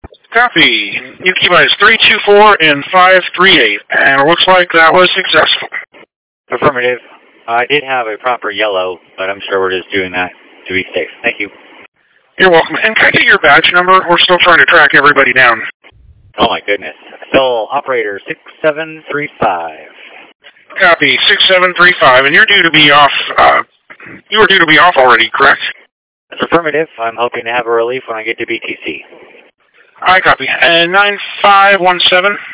Copy. You keep eyes 324 and 538, and it looks like that was successful. Affirmative. I did have a proper yellow, but I'm sure we're just doing that to be safe. Thank you. You're welcome. And can I get your badge number? We're still trying to track everybody down. Oh my goodness. Still operator 6735. Copy, 6735, and you're due to be off, you were due to be off already, correct? That's affirmative. I'm hoping to have a relief when I get to BTC. I copy. And 9517?